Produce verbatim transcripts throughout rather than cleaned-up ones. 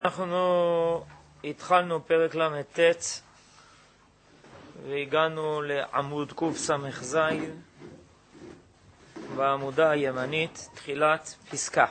אנחנו התחלנו פרק למ"ט והגענו לעמוד קס"ז בעמודה הימנית, תחילת פסקה.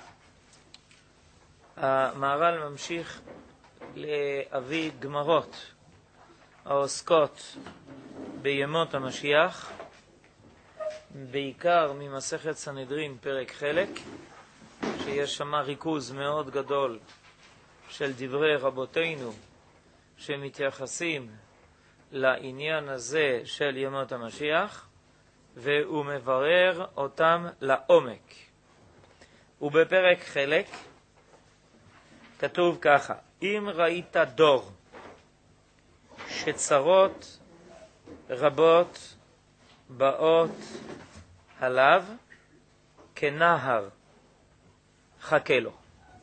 המהר"ל ממשיך להביא גמרות העוסקות בימות המשיח, בעיקר ממסכת סנהדרין פרק חלק, שיש שם ריכוז מאוד גדול של דברי רבותינו שמתייחסים לעניין הזה של ימות המשיח, והוא מברר אותם לעומק. ובפרק חלק כתוב ככה: אם ראית דור שצרות רבות באות עליו כנהר, חכה לו.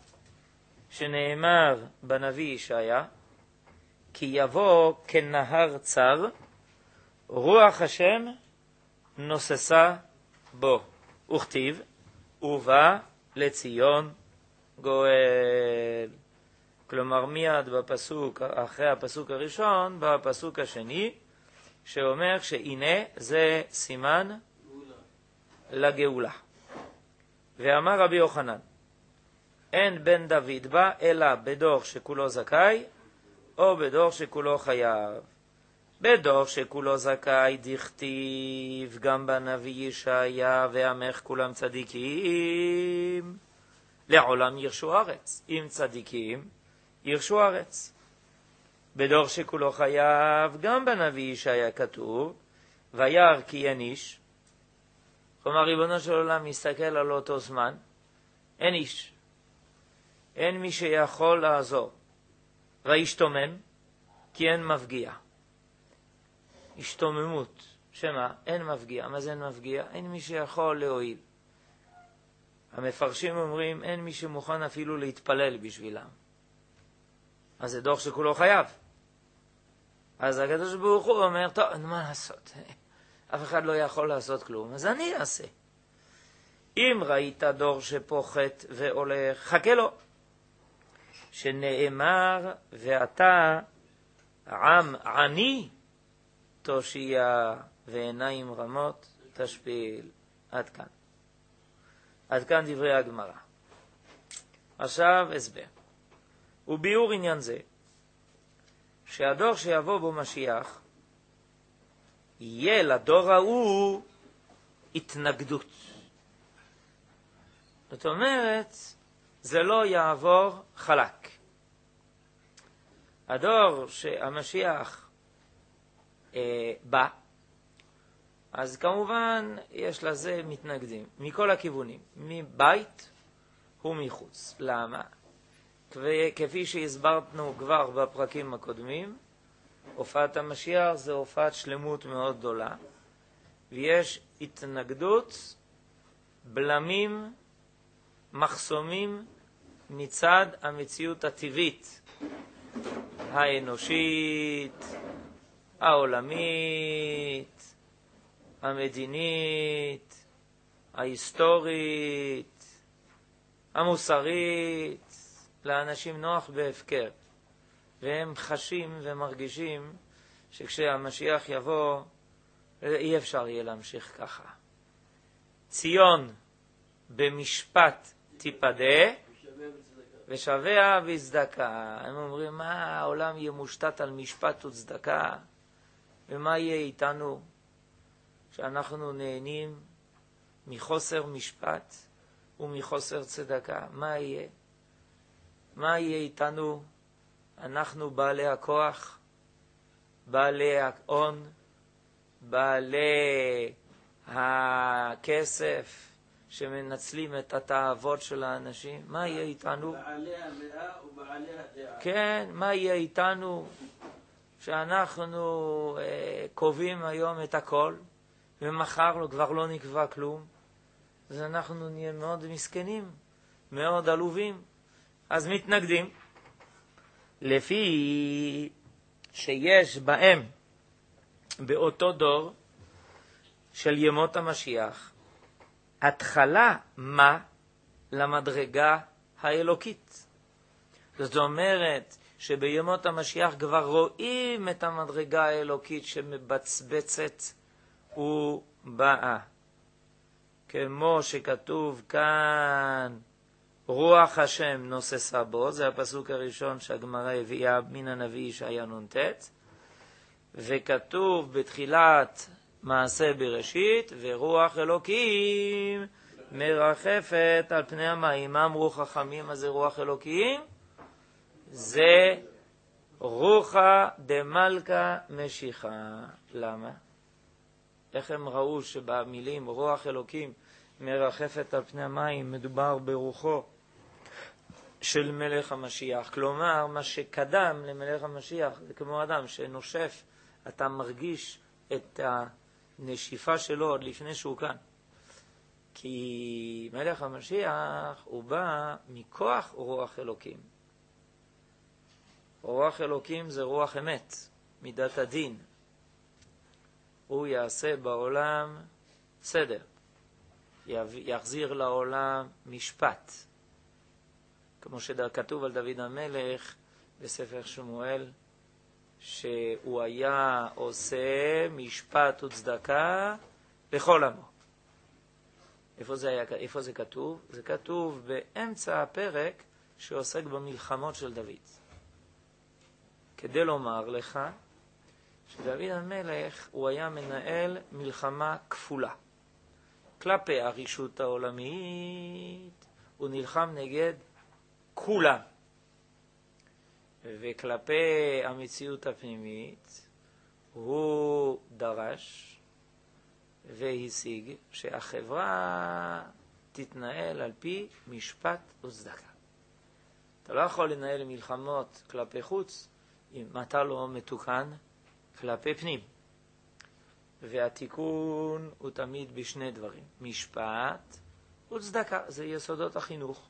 שנאמר בנביא ישעיה, כי יבוא כנהר צר, רוח השם נוססה בו, וכתיב, ובא לציון גואל. כלומר מיד בפסוק, אחרי הפסוק הראשון, בפסוק השני, שאומר שהנה זה סימן לגאולה. ואמר רבי יוחנן, אין בן דוד בא אלא בדור שכולו זכאי, או בדור שכולו חייב. בדור שכולו זכאי דכתיב גם בנביא ישעיה, ועמך כולם צדיקים, לעולם ירשו ארץ. אם צדיקים ירשו ארץ. בדור שכולו חייב, גם בנביא ישעיה כתוב, וירא כי אין איש. כלומר ריבונו של עולם מסתכל על אותו זמן, אין איש. אין מי שיכול לעזור. וישתומם כי אין מפגיע. השתוממות, שמה? אין מפגיע. מה זה אין מפגיע? אין מי שיכול להועיל. המפרשים אומרים, אין מי שמוכן אפילו להתפלל בשבילם. אז זה דור שכולו חייב. אז הקדוש ברוך הוא אומר, טוב, מה לעשות? אף אחד לא יכול לעשות כלום, אז אני אעשה. אם ראית דור שפוחת והולך, חכה לו. שנאמר, ואתה עם עני תושיע, ועיניים רמות תשפיל. עד כאן. עד כאן דברי הגמרא. עכשיו הסבר. וביאור עניין זה, שהדור שיבוא בו משיח, יהיה לדור ההוא התנגדות. זאת אומרת, זה לא יעבור חלק. הדור שהמשיח אה, בא, אז כמובן יש לזה מתנגדים, מכל הכיוונים, מבית ומחוץ. למה? כפי שהסברנו כבר בפרקים הקודמים, הופעת המשיח זה הופעת שלמות מאוד גדולה, ויש התנגדות, בלמים, מחסומים מצד המציאות הטבעית, האנושית, העולמית, המדינית, ההיסטורית, המוסרית. לאנשים נוח בהפקר, והם חשים ומרגישים שכשהמשיח יבוא אי אפשר יהיה להמשיך ככה. ציון במשפט תיפדה ושביה בצדקה. הם אומרים, מה, העולם יהיה מושתת על משפט וצדקה, ומה יהיה איתנו שאנחנו נהנים מחוסר משפט ומחוסר צדקה? מה יהיה? מה יהיה איתנו? אנחנו בעלי הכוח, בעלי ההון, בעלי הכסף, שמנצלים את התאוות של האנשים. מה יהיה איתנו? בעלי המאה ובעלי הדעה. כן, מה יהיה איתנו שאנחנו אה, קובעים היום את הכל, ומחר כבר לא נקבע כלום? אז אנחנו נהיה מאוד מסכנים, מאוד עלובים. אז מתנגדים. לפי שיש בהם, באותו דור של ימות המשיח, התחלה מה למדרגה האלוקית. זאת אומרת שבימות המשיח כבר רואים את המדרגה האלוקית שמבצבצת ובאה. כמו שכתוב כאן, רוח השם נוססה בו, זה הפסוק הראשון שהגמרא הביאה מן הנביא ישעיה נ"ט, וכתוב בתחילת מעשה בראשית, ורוח אלוקים מרחפת על פני המים. מה אמרו חכמים? מה זה רוח אלוקים? זה רוחה דמלכה משיחה. למה? איך הם ראו שבמילים רוח אלוקים מרחפת על פני המים מדובר ברוחו של מלך המשיח? כלומר, מה שקדם למלך המשיח זה כמו אדם שנושף, אתה מרגיש את הנשיפה שלו עוד לפני שהוא כאן. כי מלך המשיח הוא בא מכוח רוח אלוקים. רוח אלוקים זה רוח אמת, מידת הדין. הוא יעשה בעולם סדר, יחזיר לעולם משפט. כמו שכתוב על דוד המלך בספר שמואל, שהוא היה עושה משפט וצדקה לכל עמו. איפה זה, היה, איפה זה כתוב? זה כתוב באמצע הפרק שעוסק במלחמות של דוד. כדי לומר לך שדוד המלך הוא היה מנהל מלחמה כפולה. כלפי הרישות העולמית הוא נלחם נגד כולם. וכלפי המציאות הפנימית הוא דרש והשיג שהחברה תתנהל על פי משפט וצדקה. אתה לא יכול לנהל מלחמות כלפי חוץ אם אתה לא מתוקן כלפי פנים. והתיקון הוא תמיד בשני דברים, משפט וצדקה. זה יסודות החינוך,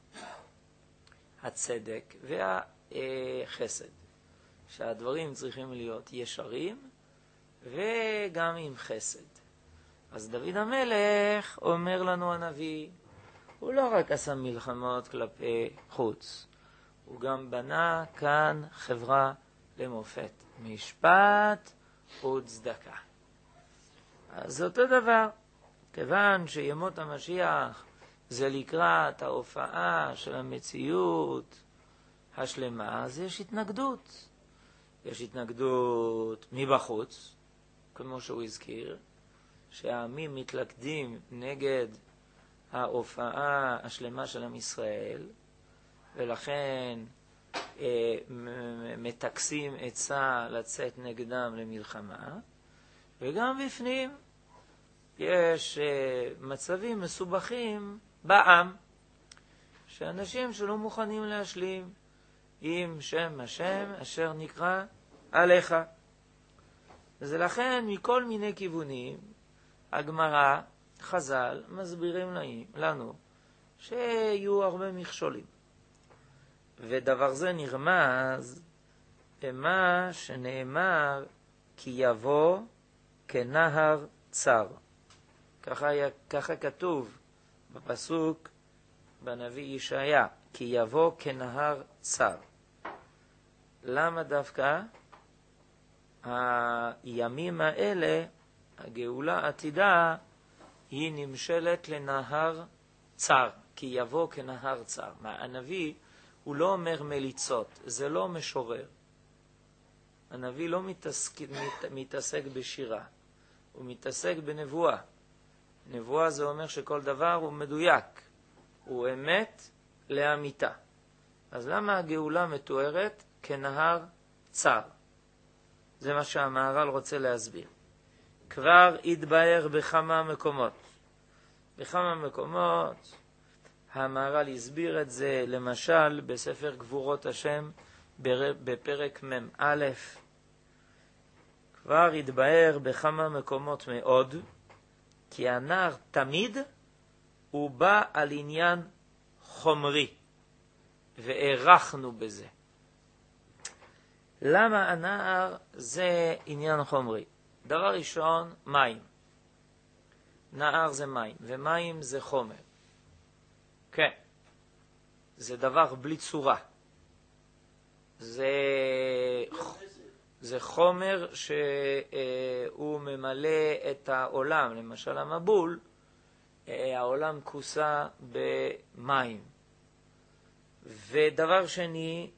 הצדק והחסד, שהדברים צריכים להיות ישרים וגם עם חסד. אז דוד המלך, אומר לנו הנביא, הוא לא רק עשה מלחמות כלפי חוץ, הוא גם בנה כאן חברה למופת, משפט וצדקה. אז זה אותו דבר, כיוון שימות המשיח זה לקראת ההופעה של המציאות השלמה, אז יש התנגדות. יש התנגדות מבחוץ, כמו שהוא הזכיר, שהעמים מתלכדים נגד ההופעה השלמה של עם ישראל, ולכן אה, מתקסים עצה לצאת נגדם למלחמה, וגם בפנים יש אה, מצבים מסובכים בעם, שאנשים שלא מוכנים להשלים עם שם השם אשר נקרא עליך. וזה לכן מכל מיני כיוונים הגמרא, חז"ל, מסבירים לנו שיהיו הרבה מכשולים. ודבר זה נרמז במה שנאמר כי יבוא כנהר צר. ככה, ככה כתוב בפסוק בנביא ישעיה, כי יבוא כנהר צר. למה דווקא הימים האלה, הגאולה העתידה, היא נמשלת לנהר צר, כי יבוא כנהר צר. מה, הנביא הוא לא אומר מליצות, זה לא משורר. הנביא לא מתעסק, מת, מתעסק בשירה, הוא מתעסק בנבואה. נבואה זה אומר שכל דבר הוא מדויק, הוא אמת לאמיתה. אז למה הגאולה מתוארת כנהר צר? זה מה שהמהר"ל רוצה להסביר. כבר התבאר בכמה מקומות. בכמה מקומות המהר"ל הסביר את זה, למשל בספר גבורות השם בפרק מ' א', כבר התבאר בכמה מקומות מאוד, כי הנער תמיד הוא בא על עניין חומרי, והערכנו בזה. למה הנער זה עניין חומרי? דבר ראשון, מים. נער זה מים, ומים זה חומר. כן, זה דבר בלי צורה. זה, זה חומר שהוא ממלא את העולם. למשל המבול, העולם כוסה במים. ודבר שני,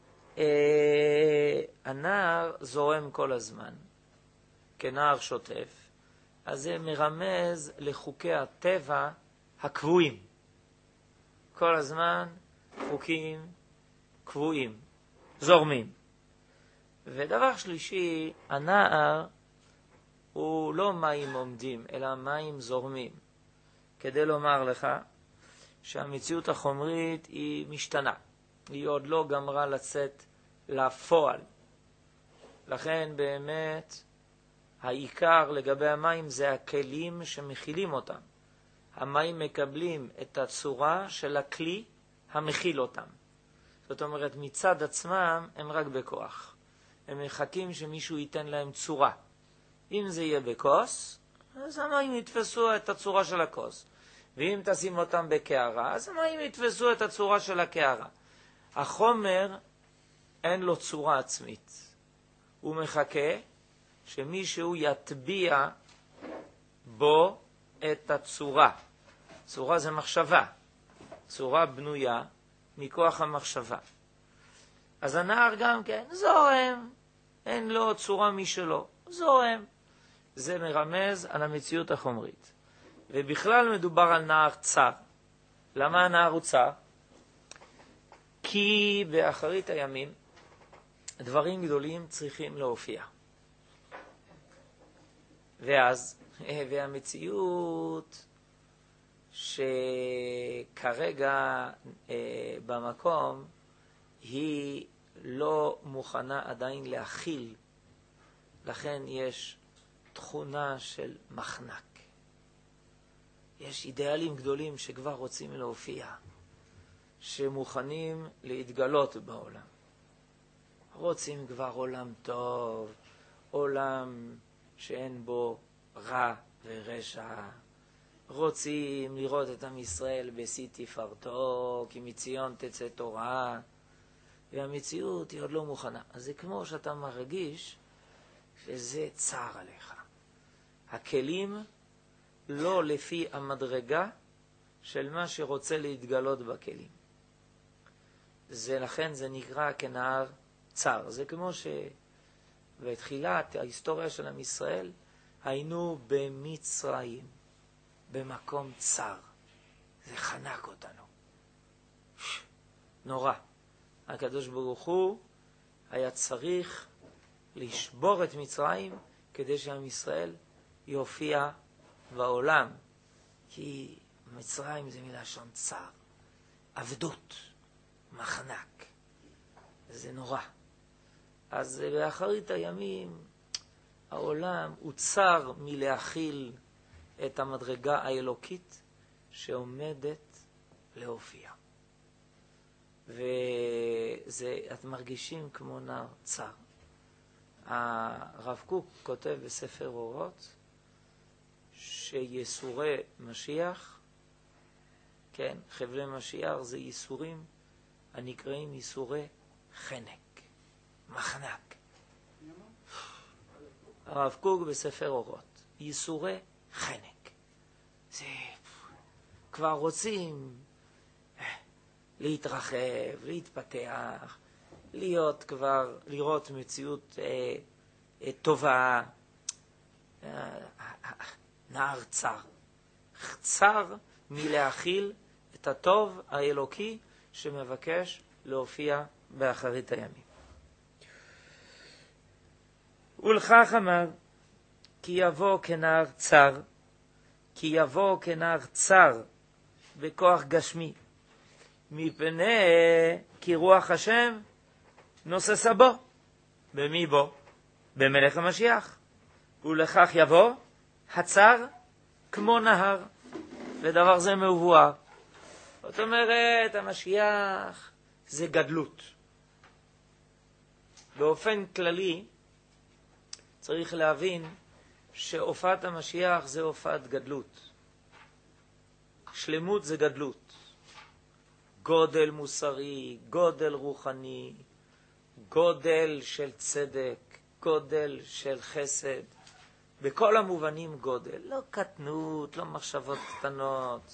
הנער זורם כל הזמן, כנער שוטף. אז זה מרמז לחוקי הטבע הקבועים. כל הזמן חוקים קבועים, זורמים. ודבר שלישי, הנער הוא לא מים עומדים, אלא מים זורמים. כדי לומר לך שהמציאות החומרית היא משתנה. היא עוד לא גמרה לצאת לפועל. לכן באמת העיקר לגבי המים זה הכלים שמכילים אותם. המים מקבלים את הצורה של הכלי המכיל אותם. זאת אומרת, מצד עצמם הם רק בכוח. הם מחכים שמישהו ייתן להם צורה. אם זה יהיה בכוס, אז המים יתפסו את הצורה של הכוס. ואם תשים אותם בקערה, אז המים יתפסו את הצורה של הקערה. החומר אין לו צורה עצמית. הוא מחכה שמישהו יטביע בו את הצורה. צורה זה מחשבה. צורה בנויה מכוח המחשבה. אז הנער גם כן זורם. אין לו צורה משלו. זורם. זה מרמז על המציאות החומרית. ובכלל מדובר על נער צר. למה הנער הוא צר? כי באחרית הימים דברים גדולים צריכים להופיע. ואז, והמציאות שכרגע אה, במקום היא לא מוכנה עדיין להכיל. לכן יש תכונה של מחנק. יש אידיאלים גדולים שכבר רוצים להופיע, שמוכנים להתגלות בעולם. רוצים כבר עולם טוב, עולם שאין בו רע ורשע. רוצים לראות את עם ישראל בשיא תפארתו, כי מציון תצא תורה, והמציאות היא עוד לא מוכנה. אז זה כמו שאתה מרגיש שזה צער עליך. הכלים לא לפי המדרגה של מה שרוצה להתגלות בכלים. זה לכן זה נקרא כנער צר. זה כמו שבתחילת ההיסטוריה של עם ישראל היינו במצרים, במקום צר. זה חנק אותנו. נורא. הקדוש ברוך הוא היה צריך לשבור את מצרים כדי שעם ישראל יופיע בעולם. כי מצרים זה מלשון צר. עבדות. מחנק. זה נורא. אז באחרית הימים העולם הוא צר מלהכיל את המדרגה האלוקית שעומדת להופיע. וזה, את מרגישים כמו נער צר. הרב קוק כותב בספר אורות שיסורי משיח, כן, חבלי משיח זה ייסורים הנקראים ייסורי חנק, מחנק. הרב קוק בספר אורות, ייסורי חנק. זה כבר רוצים להתרחב, להתפתח, להיות כבר, לראות מציאות אה, אה, טובה. אה, נער צר. צר מלהכיל את הטוב האלוקי שמבקש להופיע באחרית הימים. ולכך אמר, כי יבוא כנער צר, כי יבוא כנער צר בכוח גשמי, מפני כי רוח השם נוססה בו. במי בו? במלך המשיח. ולכך יבוא הצר כמו נהר. ודבר זה מבואר. זאת אומרת, המשיח זה גדלות. באופן כללי, צריך להבין שהופעת המשיח זה הופעת גדלות. שלמות זה גדלות. גודל מוסרי, גודל רוחני, גודל של צדק, גודל של חסד, בכל המובנים גודל, לא קטנות, לא מחשבות קטנות,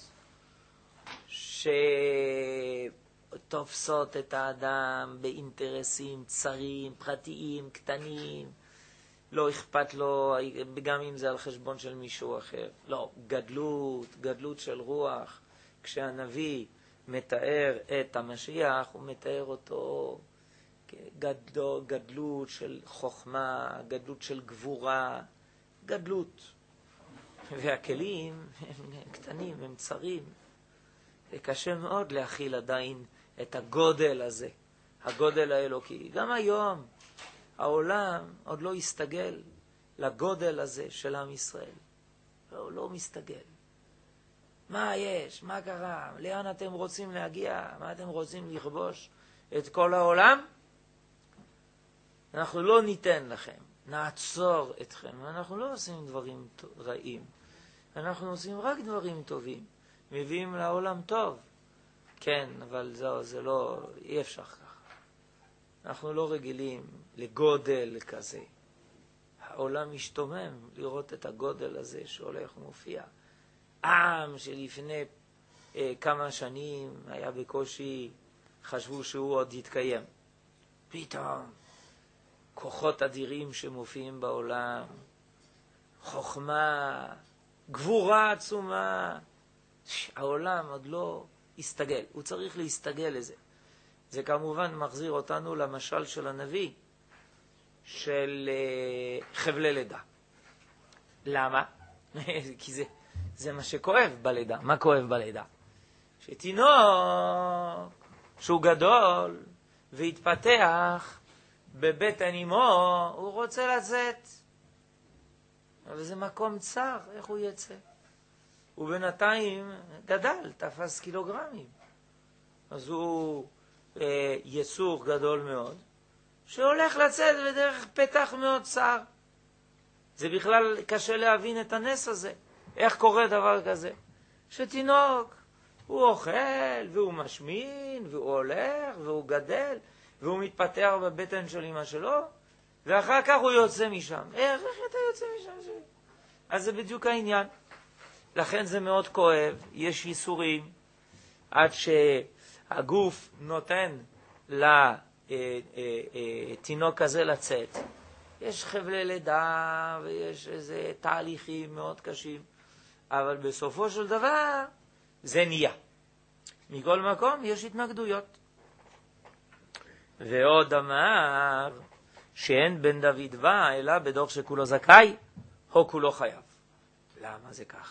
שתופסות את האדם באינטרסים צרים, פרטיים, קטנים, לא אכפת לו, גם אם זה על חשבון של מישהו אחר. לא, גדלות, גדלות של רוח. כשהנביא מתאר את המשיח, הוא מתאר אותו גדלות, גדלות של חוכמה, גדלות של גבורה, גדלות. והכלים הם קטנים, הם צרים. וקשה מאוד להכיל עדיין את הגודל הזה, הגודל האלוקי. גם היום העולם עוד לא יסתגל לגודל הזה של עם ישראל. הוא לא מסתגל. מה יש? מה קרה? לאן אתם רוצים להגיע? מה אתם רוצים לכבוש? את כל העולם? אנחנו לא ניתן לכם. נעצור אתכם. אנחנו לא עושים דברים רעים. אנחנו עושים רק דברים טובים. מביאים לעולם טוב. כן, אבל זה, זה לא, אי אפשר ככה. אנחנו לא רגילים לגודל כזה. העולם משתומם לראות את הגודל הזה שהולך ומופיע. עם שלפני אה, כמה שנים היה בקושי, חשבו שהוא עוד יתקיים. פתאום כוחות אדירים שמופיעים בעולם, חוכמה, גבורה עצומה. העולם עוד לא יסתגל, הוא צריך להסתגל לזה. זה כמובן מחזיר אותנו למשל של הנביא, של uh, חבלי לידה. למה? כי זה, זה מה שכואב בלידה. מה כואב בלידה? שתינוק שהוא גדול והתפתח בבטן אמו, הוא רוצה לצאת. אבל זה מקום צר, איך הוא יצא? ובינתיים גדל, תפס קילוגרמים. אז הוא אה, יצור גדול מאוד, שהולך לצאת בדרך פתח מאוד צר. זה בכלל קשה להבין את הנס הזה. איך קורה דבר כזה? שתינוק, הוא אוכל, והוא משמין, והוא הולך, והוא גדל, והוא מתפתח בבטן של אמא שלו, ואחר כך הוא יוצא משם. איך, איך אתה יוצא משם? שלי? אז זה בדיוק העניין. לכן זה מאוד כואב, יש ייסורים, עד שהגוף נותן לתינוק הזה לצאת. יש חבלי לידה ויש איזה תהליכים מאוד קשים, אבל בסופו של דבר זה נהיה. מכל מקום יש התנגדויות. ועוד אמר שאין בן דוד בא אלא בדור שכולו זכאי או כולו חייב. למה זה ככה?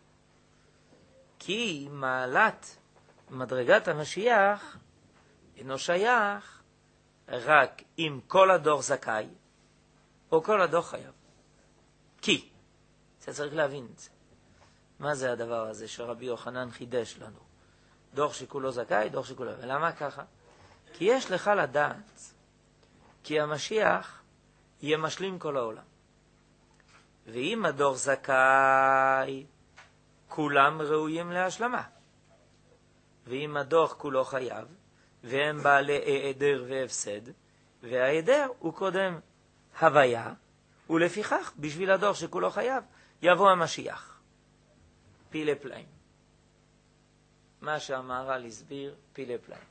כי מעלת מדרגת המשיח אינו שייך רק אם כל הדור זכאי או כל הדור חייב. כי, זה צריך להבין את זה. מה זה הדבר הזה שרבי יוחנן חידש לנו? דור שכולו זכאי, דור שכולו... ולמה ככה? כי יש לך לדעת, כי המשיח יהיה משלים כל העולם. ואם הדור זכאי, כולם ראויים להשלמה. ואם הדור כולו חייב, והם בעלי העדר והפסד, והעדר הוא קודם הוויה, ולפיכך, בשביל הדור שכולו חייב, יבוא המשיח. פילי פלאים. מה שהמהר"ל הסביר, פילי פלאים.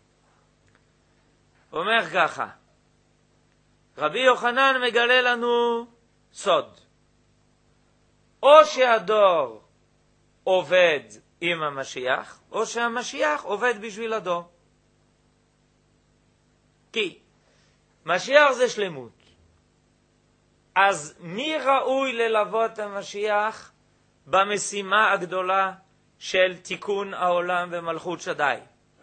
אומר ככה, רבי יוחנן מגלה לנו סוד. או שהדור עובד עם המשיח, או שהמשיח עובד בשביל הדור. כי משיח זה שלמות. אז מי ראוי ללוות המשיח במשימה הגדולה של תיקון העולם ומלכות שדי?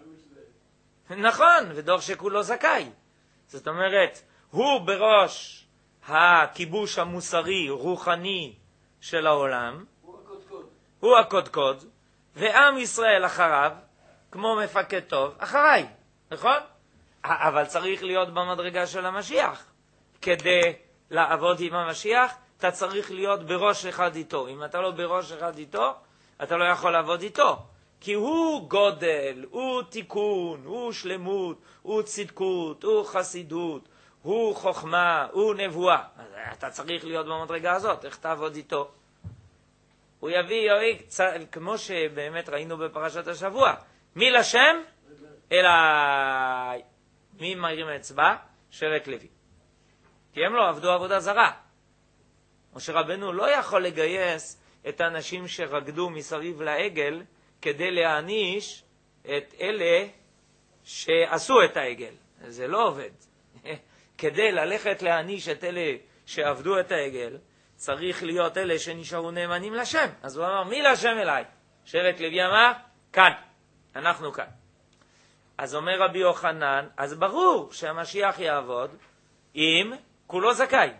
נכון, ודור שכולו זכאי. זאת אומרת, הוא בראש הכיבוש המוסרי, רוחני של העולם. הוא הקודקוד. הוא הקודקוד, ועם ישראל אחריו, כמו מפקד טוב, אחריי, נכון? אבל צריך להיות במדרגה של המשיח. כדי לעבוד עם המשיח, אתה צריך להיות בראש אחד איתו. אם אתה לא בראש אחד איתו, אתה לא יכול לעבוד איתו. כי הוא גודל, הוא תיקון, הוא שלמות, הוא צדקות, הוא חסידות, הוא חוכמה, הוא נבואה. אז אתה צריך להיות במדרגה הזאת, איך תעבוד איתו? הוא יביא, יביא, כמו שבאמת ראינו בפרשת השבוע, מי לשם? אלא מי מרים אצבע? שבט לוי. כי הם לא עבדו עבודה זרה. משה רבנו לא יכול לגייס את האנשים שרקדו מסביב לעגל כדי להעניש את אלה שעשו את העגל. זה לא עובד. כדי ללכת להעניש את אלה שעבדו את העגל, צריך להיות אלה שנשארו נאמנים לשם. אז הוא אמר, מי לשם אליי? שבט לוי אמר, כאן. אנחנו כאן. אז אומר רבי יוחנן, אז ברור שהמשיח יעבוד אם כולו זכאי.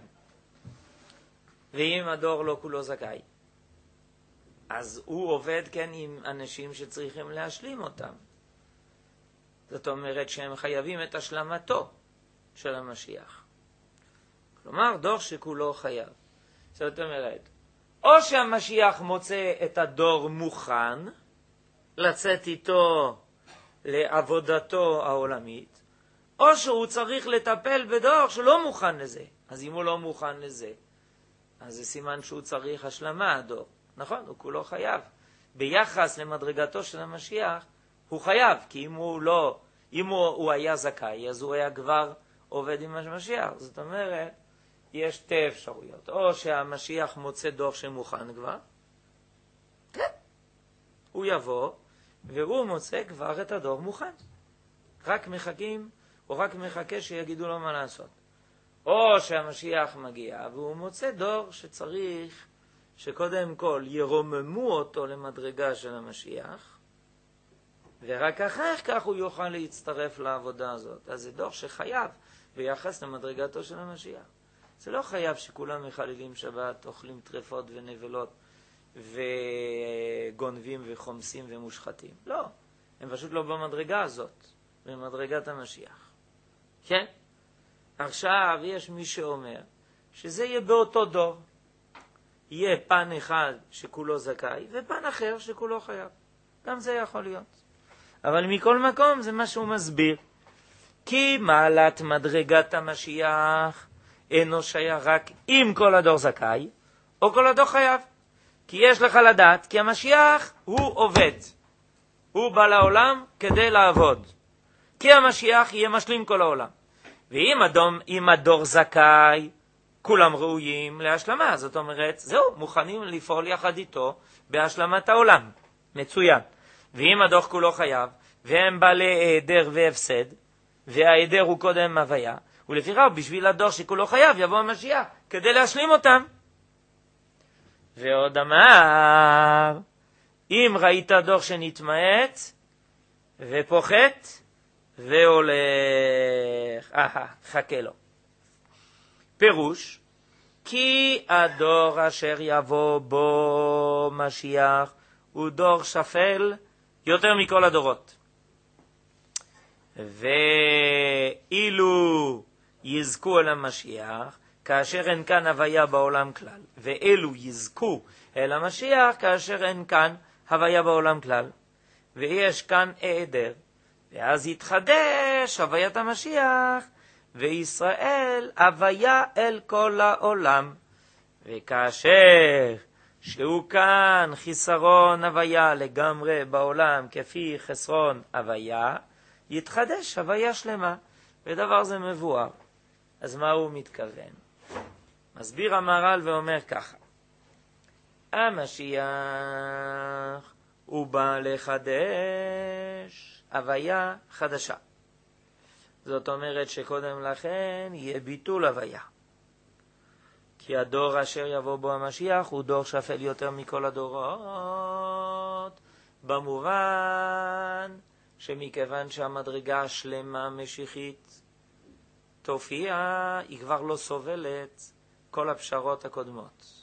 ואם הדור לא כולו זכאי. אז הוא עובד כן עם אנשים שצריכים להשלים אותם. זאת אומרת שהם חייבים את השלמתו של המשיח. כלומר, דור שכולו חייב. זאת אומרת, או שהמשיח מוצא את הדור מוכן לצאת איתו לעבודתו העולמית, או שהוא צריך לטפל בדור שלא מוכן לזה. אז אם הוא לא מוכן לזה, אז זה סימן שהוא צריך השלמה, הדור. נכון, הוא כולו חייב. ביחס למדרגתו של המשיח, הוא חייב, כי אם הוא לא, אם הוא, הוא היה זכאי, אז הוא היה כבר עובד עם המשיח. זאת אומרת, יש שתי אפשרויות. או שהמשיח מוצא דור שמוכן כבר, כן, הוא יבוא, והוא מוצא כבר את הדור מוכן. רק מחכים, או רק מחכה שיגידו לו מה לעשות. או שהמשיח מגיע, והוא מוצא דור שצריך שקודם כל ירוממו אותו למדרגה של המשיח, ורק אחר כך הוא יוכל להצטרף לעבודה הזאת. אז זה דור שחייב ביחס למדרגתו של המשיח. זה לא חייב שכולם מחללים שבת, אוכלים טרפות ונבלות, וגונבים וחומסים ומושחתים. לא, הם פשוט לא במדרגה הזאת, במדרגת המשיח. כן? עכשיו יש מי שאומר שזה יהיה באותו דור. יהיה פן אחד שכולו זכאי, ופן אחר שכולו חייב. גם זה יכול להיות. אבל מכל מקום זה מה שהוא מסביר. כי מעלת מדרגת המשיח אינו שייך רק אם כל הדור זכאי, או כל הדור חייב. כי יש לך לדעת, כי המשיח הוא עובד. הוא בא לעולם כדי לעבוד. כי המשיח יהיה משלים כל העולם. ואם הדום, אם הדור זכאי, כולם ראויים להשלמה. זאת אומרת, זהו, מוכנים לפעול יחד איתו בהשלמת העולם. מצוין. ואם הדור כולו חייב, והם בעלי העדר והפסד, והעדר הוא קודם הוויה, ולפיכך בשביל הדור שכולו חייב יבוא המשיח כדי להשלים אותם. ועוד אמר, אם ראית דור שנתמעט ופוחת והולך, אה, חכה לו. פירוש, כי הדור אשר יבוא בו משיח הוא דור שפל יותר מכל הדורות. ואילו יזכו אל המשיח כאשר אין כאן הוויה בעולם כלל, ואלו יזכו אל המשיח כאשר אין כאן הוויה בעולם כלל, ויש כאן העדר, ואז יתחדש הוויית המשיח, וישראל הוויה אל כל העולם. וכאשר שהוא כאן חיסרון הוויה לגמרי בעולם כפי חסרון הוויה, יתחדש הוויה שלמה, ודבר זה מבואר. אז מה הוא מתכוון? מסביר המהר"ל ואומר ככה, המשיח הוא בא לחדש הוויה חדשה. זאת אומרת שקודם לכן יהיה ביטול הוויה. כי הדור אשר יבוא בו המשיח הוא דור שפל יותר מכל הדורות, במובן שמכיוון שהמדרגה השלמה משיחית תופיע, היא כבר לא סובלת כל הפשרות הקודמות.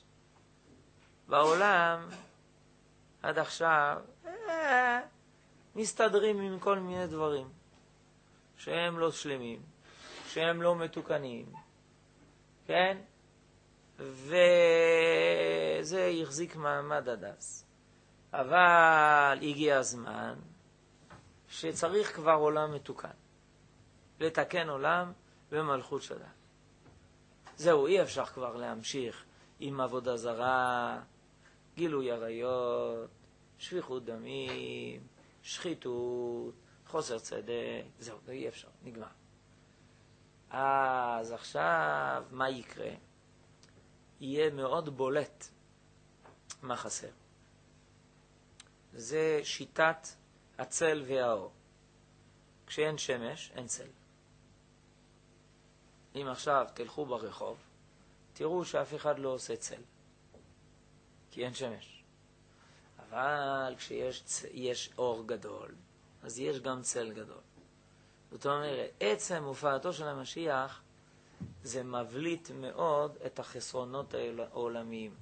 בעולם עד עכשיו אה, מסתדרים עם כל מיני דברים שהם לא שלמים, שהם לא מתוקנים, כן? וזה יחזיק מעמד עד אז. אבל הגיע הזמן שצריך כבר עולם מתוקן. לתקן עולם ומלכות שדי. זהו, אי אפשר כבר להמשיך עם עבודה זרה, גילוי עריות, שפיכות דמים, שחיתות, חוסר צדק, זהו, אי אפשר, נגמר. אז עכשיו, מה יקרה? יהיה מאוד בולט מה חסר. זה שיטת הצל והאור. כשאין שמש, אין צל. אם עכשיו תלכו ברחוב, תראו שאף אחד לא עושה צל, כי אין שמש. אבל כשיש יש אור גדול, אז יש גם צל גדול. זאת אומרת, עצם הופעתו של המשיח, זה מבליט מאוד את החסרונות העולמיים.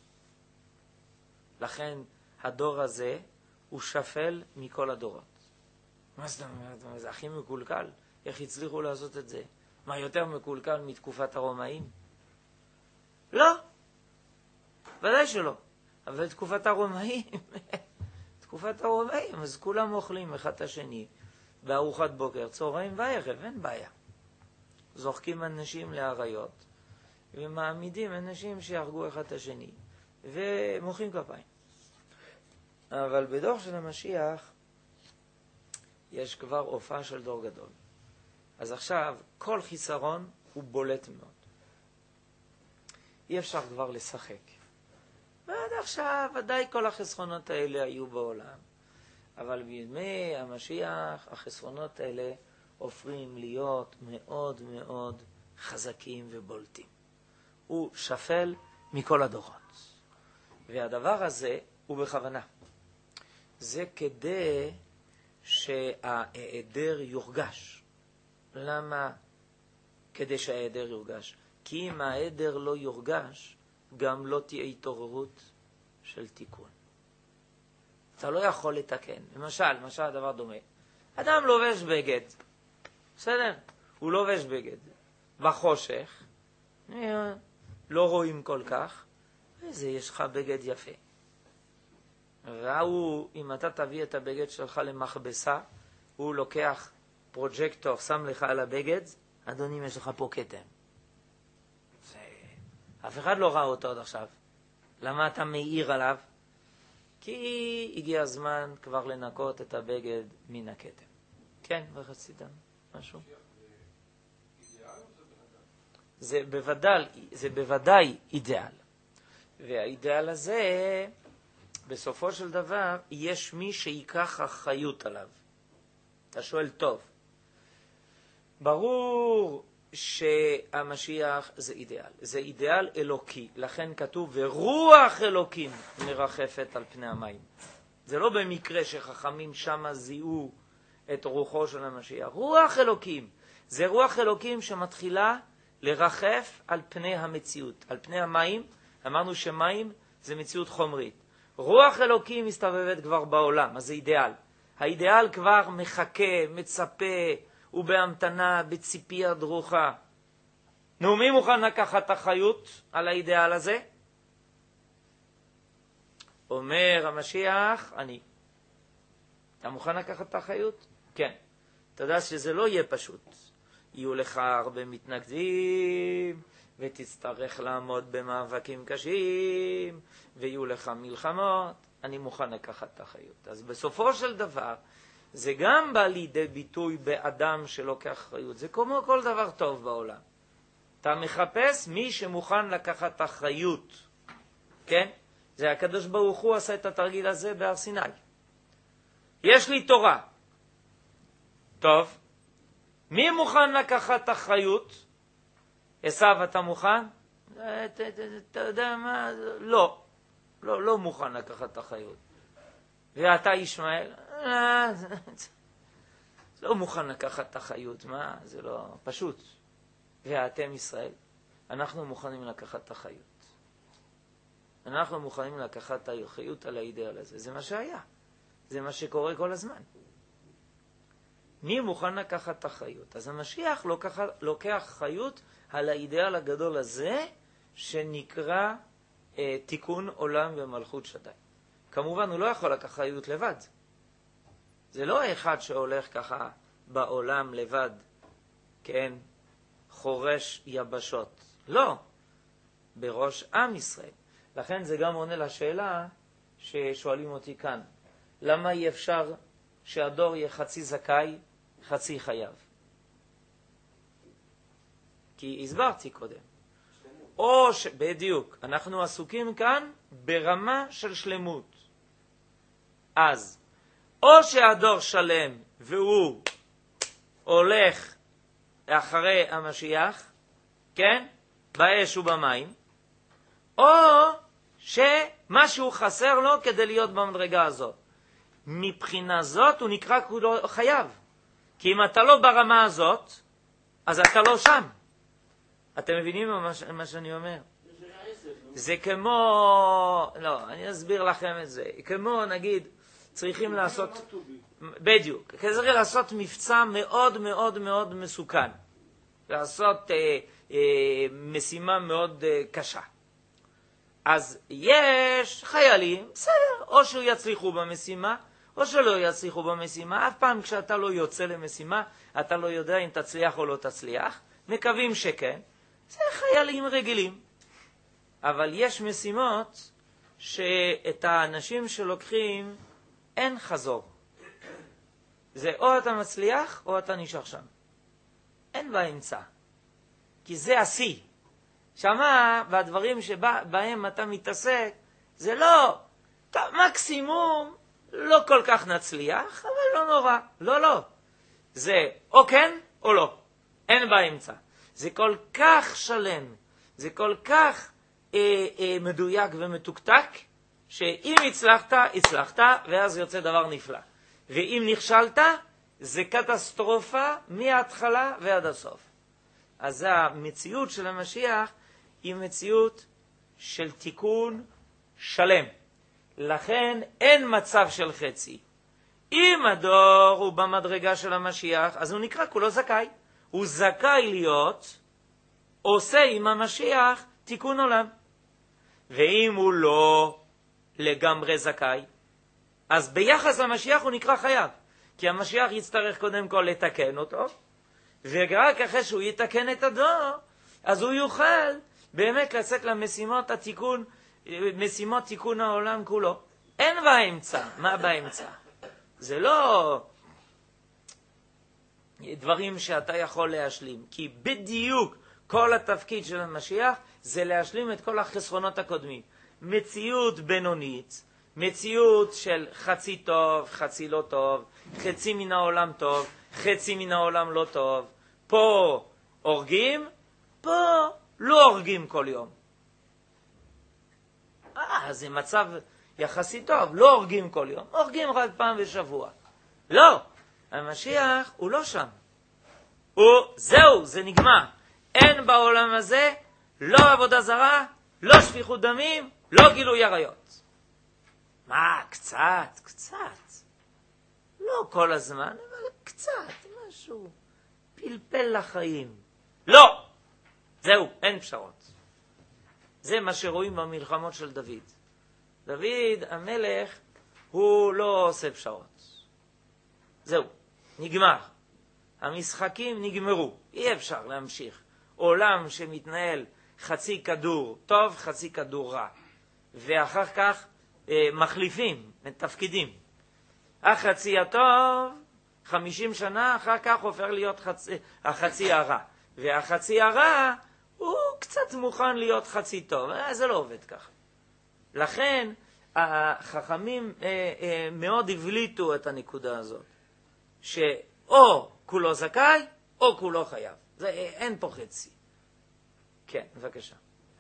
לכן הדור הזה הוא שפל מכל הדורות. מה זאת אומרת? זה הכי מקולקל. איך הצליחו לעשות את זה? מה יותר מקולקל מתקופת הרומאים? לא. ודאי שלא. אבל תקופת הרומאים, תקופת הרומאים, אז כולם אוכלים אחד את השני בארוחת בוקר, צהריים וערב, אין בעיה. זוחקים אנשים לעריות ומעמידים אנשים שיהרגו אחד את השני ומוחאים כפיים. אבל בדור של המשיח יש כבר הופעה של דור גדול. אז עכשיו כל חיסרון הוא בולט מאוד. אי אפשר כבר לשחק. ועד עכשיו ודאי כל החסרונות האלה היו בעולם. אבל בימי המשיח החסרונות האלה הופכים להיות מאוד מאוד חזקים ובולטים. הוא שפל מכל הדורות. והדבר הזה הוא בכוונה. זה כדי שההיעדר יורגש. למה כדי שההיעדר יורגש? כי אם ההיעדר לא יורגש, גם לא תהיה התעוררות של תיקון. אתה לא יכול לתקן. למשל, למשל הדבר דומה. אדם לובש בגד. בסדר? הוא לובש בגד. בחושך. לא רואים כל כך. איזה, יש לך בגד יפה. והוא, אם אתה תביא את הבגד שלך למחבסה, הוא לוקח פרוג'קטור, שם לך על הבגד, אדוני, יש לך פה כתם. זה... אף אחד לא ראה אותו עד עכשיו. למה אתה מאיר עליו? כי הגיע הזמן כבר לנקות את הבגד מן הכתם. כן, וחציתם משהו? זה בוודאי, זה בוודאי אידיאל. והאידיאל הזה, בסופו של דבר, יש מי שיקח אחריות עליו. אתה שואל טוב. ברור שהמשיח זה אידיאל. זה אידיאל אלוקי. לכן כתוב, ורוח אלוקים מרחפת על פני המים. זה לא במקרה שחכמים שמה זיהו את רוחו של המשיח. רוח אלוקים. זה רוח אלוקים שמתחילה לרחף על פני המציאות. על פני המים, אמרנו שמים זה מציאות חומרית. רוח אלוקים מסתובבת כבר בעולם, אז זה אידיאל. האידיאל כבר מחכה, מצפה, ובהמתנה, בציפייה דרוכה. נו, מי מוכן לקחת אחריות על האידיאל הזה? אומר המשיח, אני. אתה מוכן לקחת את האחריות? כן. אתה יודע שזה לא יהיה פשוט. יהיו לך הרבה מתנגדים, ותצטרך לעמוד במאבקים קשים, ויהיו לך מלחמות. אני מוכן לקחת את האחריות. אז בסופו של דבר, זה גם בא לידי ביטוי באדם שלוקח אחריות. זה כמו כל דבר טוב בעולם. אתה מחפש מי שמוכן לקחת אחריות. כן? זה הקדוש ברוך הוא עשה את התרגיל הזה בהר סיני. יש לי תורה. טוב. מי מוכן לקחת אחריות? עשיו, אתה מוכן? אתה יודע מה? לא. לא, לא מוכן לקחת אחריות. ואתה ישמעאל? לא מוכן לקחת אחריות. מה? זה לא פשוט. ואתם ישראל? אנחנו מוכנים לקחת אחריות. אנחנו מוכנים לקחת אחריות על האידאל הזה. זה מה שהיה. זה מה שקורה כל הזמן. מי מוכן לקחת אחריות? אז המשיח לוקח, לוקח אחריות על האידאל הגדול הזה, שנקרא אה, תיקון עולם ומלכות שדי. כמובן הוא לא יכול לקחת אחריות לבד. זה לא אחד שהולך ככה בעולם לבד, כן? חורש יבשות. לא, בראש עם ישראל. לכן זה גם עונה לשאלה ששואלים אותי כאן. למה אי אפשר שהדור יהיה חצי זכאי, חצי חייב? כי הסברתי קודם. או ש... בדיוק, אנחנו עסוקים כאן ברמה של שלמות. אז, או שהדור שלם והוא הולך אחרי המשיח, כן? באש ובמים, או שמשהו חסר לו כדי להיות במדרגה הזאת. מבחינה זאת הוא נקרא כולו חייב. כי אם אתה לא ברמה הזאת, אז אתה לא שם. אתם מבינים מה, ש... מה שאני אומר? זה כמו... לא, אני אסביר לכם את זה. כמו, נגיד, צריכים לעשות... בדיוק. צריך לעשות מבצע מאוד מאוד מאוד מסוכן. לעשות אה, אה, משימה מאוד אה, קשה. אז יש חיילים, בסדר, או שהוא יצליחו במשימה, או שלא יצליחו במשימה. אף פעם כשאתה לא יוצא למשימה, אתה לא יודע אם תצליח או לא תצליח. מקווים שכן. זה חיילים רגילים. אבל יש משימות שאת האנשים שלוקחים אין חזור. זה או אתה מצליח או אתה נשאר שם. אין באמצע. כי זה השיא. שמה, בדברים שבהם אתה מתעסק, זה לא, מקסימום לא כל כך נצליח, אבל לא נורא. לא, לא. זה או כן או לא. אין באמצע. זה כל כך שלם, זה כל כך אה, אה, מדויק ומתוקתק, שאם הצלחת, הצלחת, ואז יוצא דבר נפלא. ואם נכשלת, זה קטסטרופה מההתחלה ועד הסוף. אז המציאות של המשיח היא מציאות של תיקון שלם. לכן אין מצב של חצי. אם הדור הוא במדרגה של המשיח, אז הוא נקרא כולו זכאי. הוא זכאי להיות עושה עם המשיח תיקון עולם. ואם הוא לא לגמרי זכאי, אז ביחס למשיח הוא נקרא חייב. כי המשיח יצטרך קודם כל לתקן אותו, ורק אחרי שהוא יתקן את הדור, אז הוא יוכל באמת לצאת למשימות התיקון, משימות תיקון העולם כולו. אין באמצע. מה באמצע? זה לא דברים שאתה יכול להשלים. כי בדיוק כל התפקיד של המשיח זה להשלים את כל החסרונות הקודמים. מציאות בינונית, מציאות של חצי טוב, חצי לא טוב, חצי מן העולם טוב, חצי מן העולם לא טוב. פה הורגים, פה לא הורגים כל יום. אה, זה מצב יחסי טוב, לא הורגים כל יום, הורגים רק פעם בשבוע. לא, המשיח הוא לא שם. הוא, זהו, זה נגמר. אין בעולם הזה לא עבודה זרה, לא שפיכות דמים, לא גילוי עריות. מה, קצת, קצת. לא כל הזמן, אבל קצת, משהו. פלפל לחיים. לא! זהו, אין פשרות. זה מה שרואים במלחמות של דוד. דוד, המלך, הוא לא עושה פשרות. זהו, נגמר. המשחקים נגמרו. אי אפשר להמשיך. עולם שמתנהל חצי כדור טוב, חצי כדור רע. ואחר כך אה, מחליפים את תפקידים. החצי הטוב, חמישים שנה, אחר כך הופך להיות חצי, החצי הרע. והחצי הרע, הוא קצת מוכן להיות חצי טוב. אה, זה לא עובד ככה. לכן, החכמים אה, אה, מאוד הבליטו את הנקודה הזאת. שאו כולו זכאי, או כולו חייב. זה, אה, אין פה חצי. כן, בבקשה.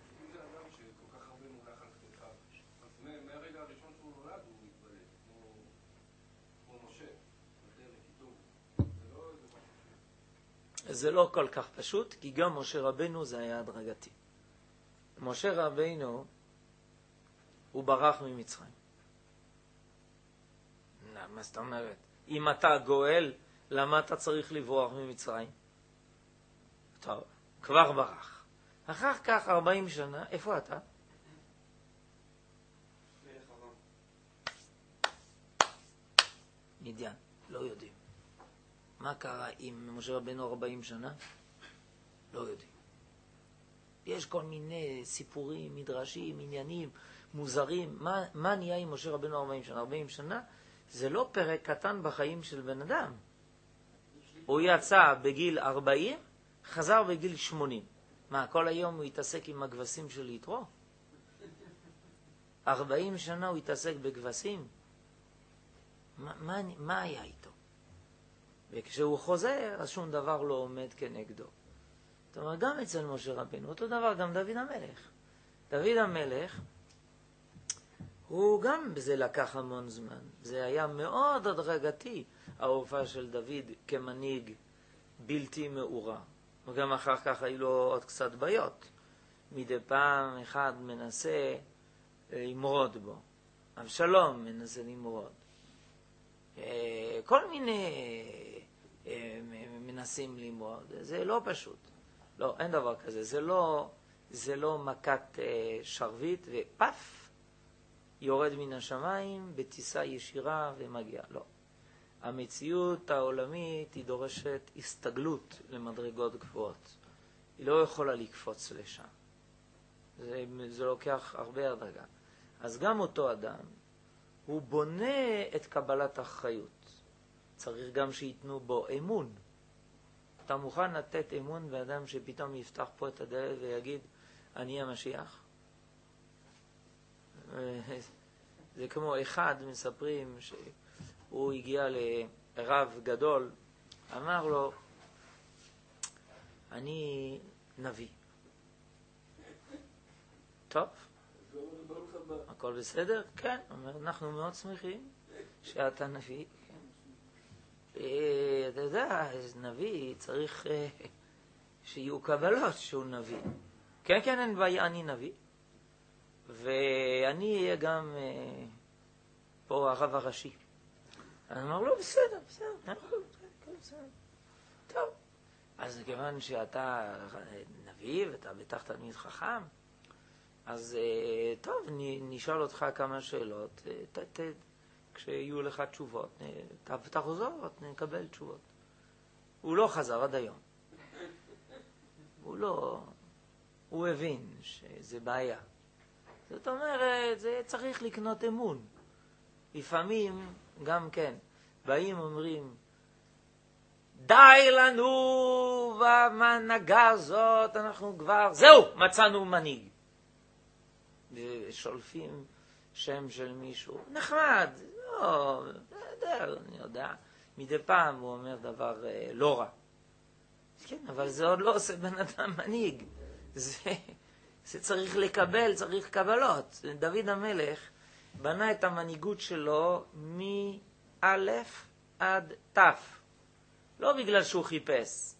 זה לא כל כך פשוט, כי גם משה רבנו זה היה הדרגתי. משה רבנו הוא ברח ממצרים. מה זאת אומרת? אם אתה גואל, למה אתה צריך לברוח ממצרים? טוב, כבר ברח. אחר כך ארבעים שנה, איפה אתה? מדיין, לא יודעים. מה קרה עם משה רבנו ארבעים שנה? לא יודעים. יש כל מיני סיפורים, מדרשים, עניינים, מוזרים. מה, מה נהיה עם משה רבנו ארבעים שנה? ארבעים שנה זה לא פרק קטן בחיים של בן אדם. הוא יצא בגיל ארבעים, חזר בגיל שמונים. מה, כל היום הוא התעסק עם הגבסים של יתרו? ארבעים שנה הוא התעסק בגבסים? מה, מה, מה היה איתו? וכשהוא חוזר, אז שום דבר לא עומד כנגדו. זאת אומרת, גם אצל משה רבינו, אותו דבר גם דוד המלך. דוד המלך, הוא גם בזה לקח המון זמן. זה היה מאוד הדרגתי, ההופעה של דוד כמנהיג בלתי מעורר. וגם אחר כך היו לו עוד קצת בעיות. מדי פעם אחד מנסה למרוד בו. אבשלום מנסה למרוד. כל מיני מנסים למרוד. זה לא פשוט. לא, אין דבר כזה. זה לא, זה לא מכת שרביט ופף, יורד מן השמיים בטיסה ישירה ומגיע. לא. המציאות העולמית היא דורשת הסתגלות למדרגות גבוהות. היא לא יכולה לקפוץ לשם. זה, זה לוקח הרבה הדרגה. אז גם אותו אדם, הוא בונה את קבלת האחריות. צריך גם שיתנו בו אמון. אתה מוכן לתת אמון באדם שפתאום יפתח פה את הדלת ויגיד, אני המשיח? זה כמו אחד, מספרים שהוא הגיע לרב גדול, אמר לו, אני נביא. טוב, הכל בסדר? כן, אנחנו מאוד שמחים שאתה נביא. אתה יודע, נביא צריך שיהיו קבלות שהוא נביא. כן, כן, אין בעיה, אני נביא. ואני אהיה גם פה הרב הראשי. אני אומר לו, בסדר, בסדר, בסדר. טוב, אז כיוון שאתה נביא ואתה בטח תלמיד חכם, אז טוב, נשאל אותך כמה שאלות, ת, ת, כשיהיו לך תשובות, תחזור, נקבל תשובות. הוא לא חזר עד היום. הוא לא, הוא הבין שזה בעיה. זאת אומרת, זה צריך לקנות אמון. לפעמים, גם כן, באים אומרים, די לנו במנהגה הזאת, אנחנו כבר, זהו, מצאנו מנהיג. ושולפים שם של מישהו, נחמד, לא, יודע, אני יודע, מדי פעם הוא אומר דבר אה, לא רע. כן, אבל זה עוד לא עושה בן אדם מנהיג. זה, זה צריך לקבל, צריך קבלות. דוד המלך בנה את המנהיגות שלו מא' עד ת'. לא בגלל שהוא חיפש,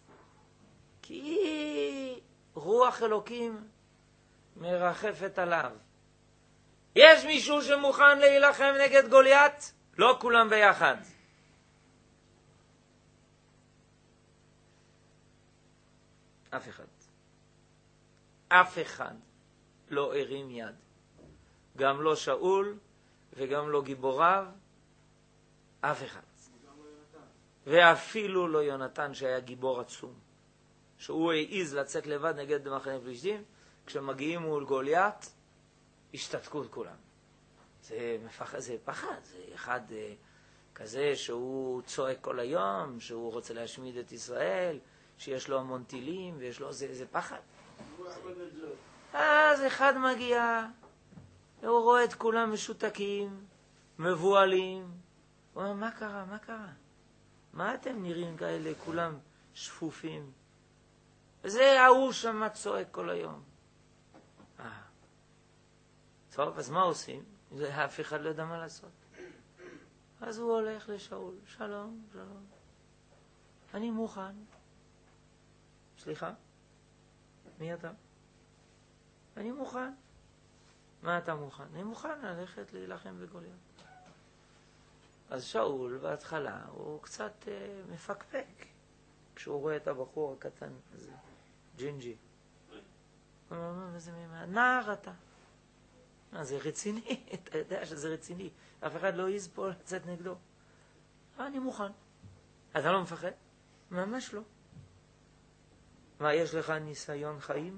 כי רוח אלוקים מרחפת עליו. יש מישהו שמוכן להילחם נגד גוליית? לא כולם ביחד. אף אחד. אף אחד לא הרים יד. גם לא שאול וגם לא גיבוריו. אף אחד. ואפילו לא יונתן שהיה גיבור עצום. שהוא העיז לצאת לבד נגד מחנה פלישתים. כשמגיעים מול גוליית, השתתקו את כולם. זה, מפח... זה פחד. זה אחד אה, כזה שהוא צועק כל היום, שהוא רוצה להשמיד את ישראל, שיש לו המון טילים, ויש לו... זה, זה פחד. אז אחד מגיע, הוא רואה את כולם משותקים, מבועלים. הוא אומר, מה קרה? מה קרה? מה אתם נראים כאלה, כולם שפופים? זה ההוא שם צועק כל היום. אה. טוב, אז מה עושים? זה אף אחד לא יודע מה לעשות. אז הוא הולך לשאול, שלום, שלום. אני מוכן. סליחה? מי אתה? אני מוכן. מה אתה מוכן? אני מוכן ללכת להילחם בגוליית. אז שאול בהתחלה הוא קצת אה, מפקפק כשהוא רואה את הבחור הקטן הזה, ג'ינג'י. הוא אומר, וזה ממה? נער אתה. מה, זה רציני, אתה יודע שזה רציני. אף אחד לא העז פה לצאת נגדו. אני מוכן. אתה לא מפחד? ממש לא. מה, יש לך ניסיון חיים?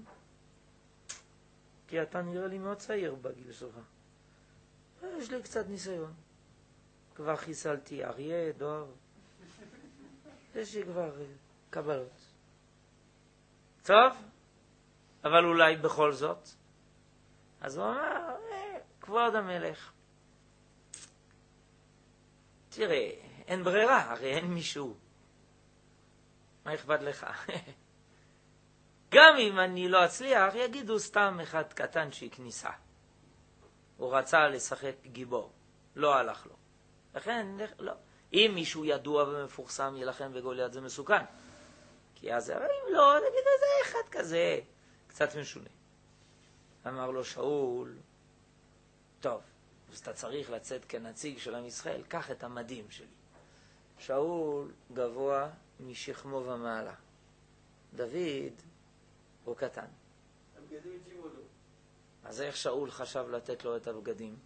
כי אתה נראה לי מאוד צעיר בגיל שלך. יש לי קצת ניסיון. כבר חיסלתי אריה, דואר. יש לי כבר קבלות. טוב, אבל אולי בכל זאת. אז הוא אמר, אה, כבוד המלך. תראה, אין ברירה, הרי אין מישהו. מה אכפת לך? גם אם אני לא אצליח, יגידו סתם אחד קטן שכניסה. הוא רצה לשחק גיבור, לא הלך לו. לכן, לא. אם מישהו ידוע ומפורסם ילחם בגוליית זה מסוכן. כי אז, אם לא, נגיד איזה אחד כזה, קצת משונה. אמר לו שאול, טוב, אז אתה צריך לצאת כנציג של עם ישראל, קח את המדים שלי. שאול גבוה משכמו ומעלה. דוד הוא קטן. הבגדים התאימו לו. אז איך שאול חשב לתת לו את הבגדים?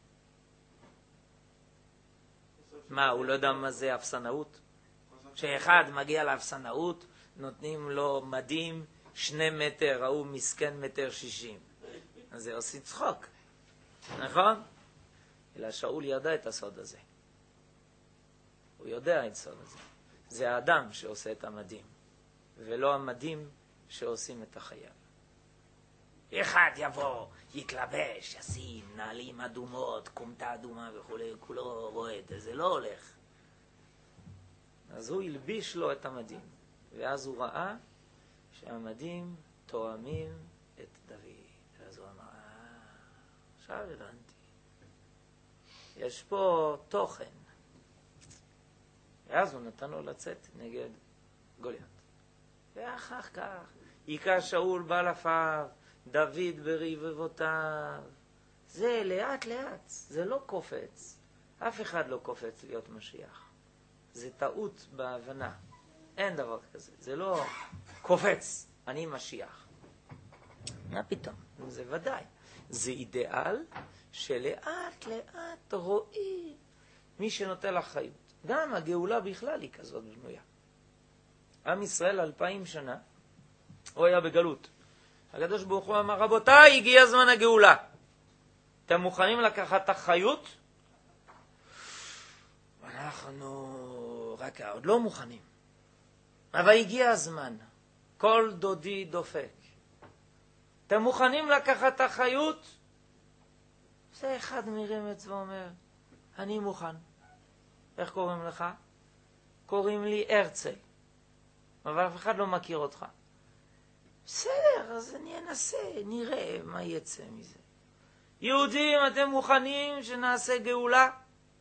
מה, הוא לא יודע מה זה אפסנאות? כשאחד מגיע לאפסנאות, נותנים לו מדים שני מטר, הוא מסכן מטר שישים. אז זה עושה צחוק, נכון? אלא שאול ידע את הסוד הזה. הוא יודע את הסוד הזה. זה האדם שעושה את המדים, ולא המדים שעושים את החייל. אחד יבוא, יתלבש, ישים נעלים אדומות, קומתה אדומה וכו', כולו רועד, זה לא הולך. אז הוא ילביש לו את המדים, ואז הוא ראה שהמדים תואמים את דוד. אז הוא אמר, אה, עכשיו הבנתי. יש פה תוכן. ואז הוא נתן לו לצאת נגד גוליית. ואחר כך, עיקר שאול בא לפר, דוד ברבבותיו. זה לאט לאט, זה לא קופץ. אף אחד לא קופץ להיות משיח. זה טעות בהבנה. אין דבר כזה. זה לא קופץ, אני משיח. מה פתאום? זה ודאי. זה אידיאל שלאט לאט רואים מי שנוטל אחריות. גם הגאולה בכלל היא כזאת בנויה. עם ישראל אלפיים שנה, הוא היה בגלות. הקדוש ברוך הוא אמר, רבותיי, הגיע זמן הגאולה. אתם מוכנים לקחת אחריות? אנחנו רק עוד לא מוכנים. אבל הגיע הזמן. כל דודי דופק. אתם מוכנים לקחת אחריות? זה אחד מרים אצבע ואומר, אני מוכן. איך קוראים לך? קוראים לי הרצל. אבל אף אחד לא מכיר אותך. בסדר, אז אני אנסה, נראה מה יצא מזה. יהודים, אתם מוכנים שנעשה גאולה?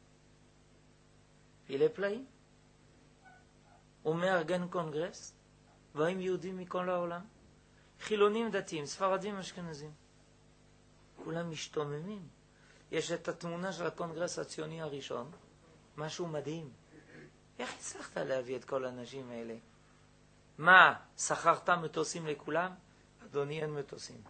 פילי פלאים. הוא מארגן קונגרס, באים יהודים מכל העולם. חילונים דתיים, ספרדים אשכנזים. כולם משתוממים. יש את התמונה של הקונגרס הציוני הראשון, משהו מדהים. איך הצלחת להביא את כל האנשים האלה? מה, שכרת מטוסים לכולם? אדוני, אין מטוסים.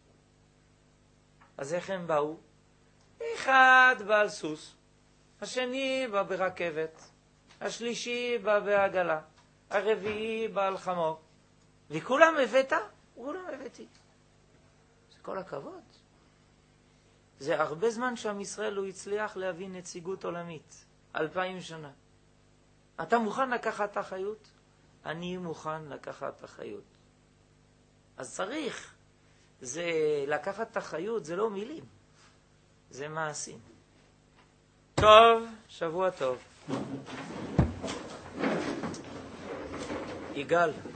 אז איך הם באו? אחד בא על סוס, השני בא ברכבת, השלישי בא בעגלה, הרביעי בא על חמור. וכולם הבאת? כולם הבאתי. זה כל הכבוד. זה הרבה זמן שעם ישראל הוא הצליח להביא נציגות עולמית. אלפיים שנה. אתה מוכן לקחת אחריות? אני מוכן לקחת אחריות. אז צריך. זה לקחת אחריות, זה לא מילים. זה מעשים. טוב, שבוע טוב. יגאל.